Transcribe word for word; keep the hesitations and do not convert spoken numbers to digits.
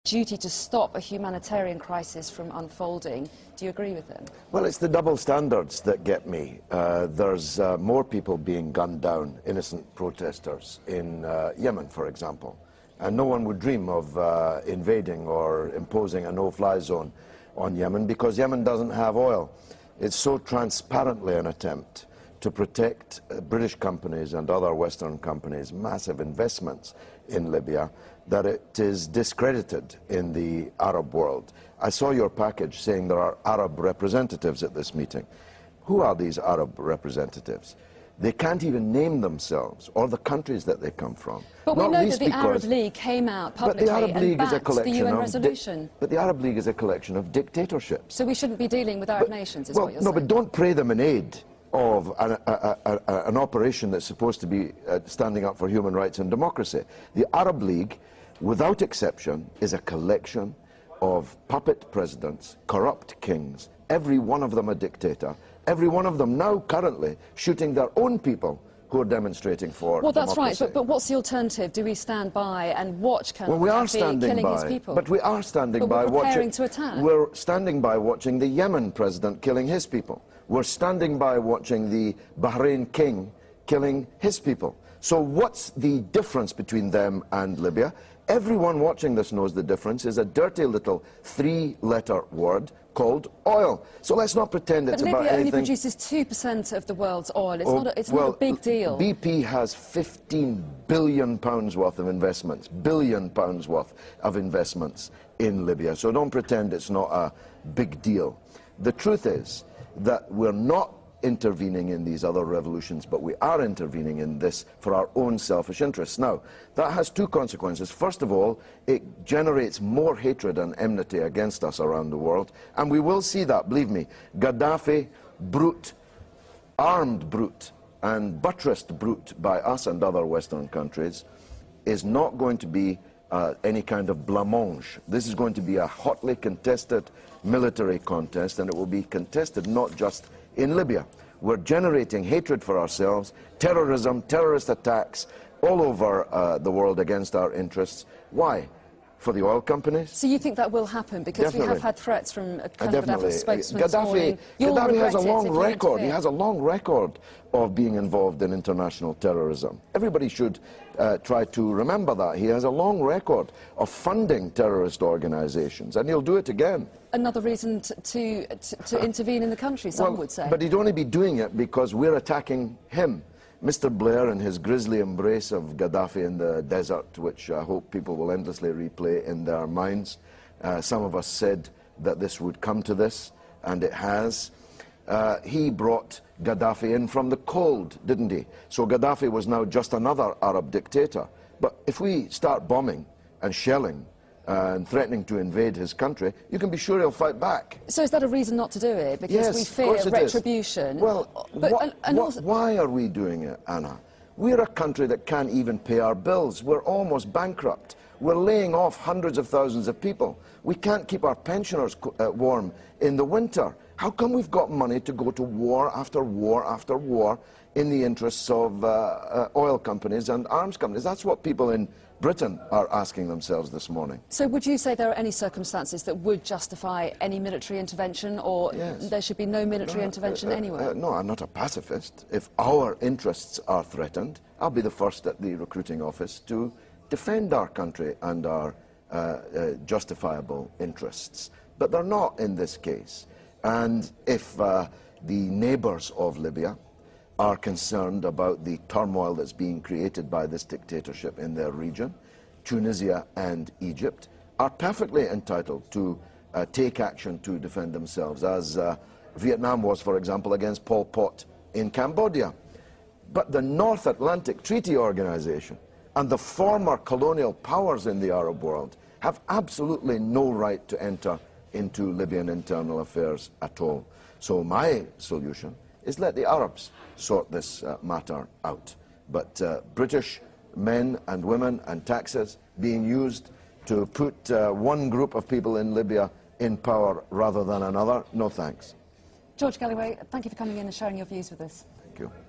duty to stop a humanitarian crisis from unfolding. Do you agree with him? Well, it's the double standards that get me. Uh, there's uh, more people being gunned down, innocent protesters, in uh, Yemen, for example. And no one would dream of uh, invading or imposing a no-fly zone on Yemen because Yemen doesn't have oil. It's so transparently an attempt to protect uh, British companies and other Western companies' massive investments in Libya that it is discredited in the Arab world. I saw your package saying there are Arab representatives at this meeting. Who are these Arab representatives? They can't even name themselves or the countries that they come from. But we know that the Arab League came out publicly and backed the U N resolution. But the Arab League is a collection of dictatorships. So we shouldn't be dealing with Arab but, nations, is well, what you're no, saying. but don't pray them in aid of an, a, a, a, an operation that's supposed to be uh, standing up for human rights and democracy. The Arab League, without exception, is a collection of puppet presidents, corrupt kings, every one of them a dictator, every one of them now currently shooting their own people who are demonstrating for Well, that's democracy. right, but, but what's the alternative? Do we stand by and watch Colonel Well, we are Gaddafi standing killing by, his people? But we are standing but by we're watching... preparing to attack. We're standing by watching the Yemen president killing his people. We're standing by watching the Bahrain king killing his people. So what's the difference between them and Libya? Everyone watching this knows the difference is a dirty little three-letter word called oil. So let's not pretend it's but about Libya anything... only produces two percent of the world's oil. It's, oh, not, a, it's well, not a big deal. B P has fifteen billion pounds worth of investments, billion pounds worth of investments in Libya. So don't pretend it's not a big deal. The truth is that we're not intervening in these other revolutions, but we are intervening in this for our own selfish interests. Now, that has two consequences. First of all, it generates more hatred and enmity against us around the world, and we will see that, believe me. Gaddafi, brute, armed brute, and buttressed brute by us and other Western countries, is not going to be uh, any kind of blancmange. This is going to be a hotly contested military contest, and it will be contested not just in Libya. We're generating hatred for ourselves, terrorism, terrorist attacks all over uh, the world against our interests. Why? For the oil companies? So you think that will happen? Because Definitely. we have had threats from a kind Definitely. of Gaddafi spokesman Gaddafi, this morning. You'll Gaddafi has a regret it long if you record. He interfere. has a long record of being involved in international terrorism. Everybody should uh, try to remember that. He has a long record of funding terrorist organizations, and he'll do it again. Another reason to, to, to, to intervene in the country, some well, would say. But he'd only be doing it because we're attacking him. Mister Blair and his grisly embrace of Gaddafi in the desert, which I hope people will endlessly replay in their minds. Uh, some of us said that this would come to this, and it has. Uh, he brought Gaddafi in from the cold, didn't he? So Gaddafi was now just another Arab dictator. But if we start bombing and shelling and threatening to invade his country, you can be sure he'll fight back. So is that a reason not to do it? Because Yes, we of fear course it is. retribution? Well, but, wh and, and wh also, why are we doing it, Anna? We're a country that can't even pay our bills. We're almost bankrupt. We're laying off hundreds of thousands of people. We can't keep our pensioners uh, warm in the winter. How come we've got money to go to war after war after war in the interests of uh, uh, oil companies and arms companies? That's what people in Britain are asking themselves this morning. So would you say there are any circumstances that would justify any military intervention, or Yes. there should be no military No, intervention uh, uh, anywhere? Uh, no, I'm not a pacifist. If our interests are threatened, I'll be the first at the recruiting office to defend our country and our uh, uh, justifiable interests. But they're not in this case. And if uh, the neighbours of Libya are concerned about the turmoil that's being created by this dictatorship in their region, Tunisia and Egypt are perfectly entitled to uh, take action to defend themselves, as uh, Vietnam was, for example, against Pol Pot in Cambodia. But the North Atlantic Treaty Organization and the former colonial powers in the Arab world have absolutely no right to enter into Libyan internal affairs at all. So my solution is let the Arabs sort this uh, matter out. But uh, British men and women and taxes being used to put uh, one group of people in Libya in power rather than another, no thanks. George Galloway, thank you for coming in and sharing your views with us. Thank you.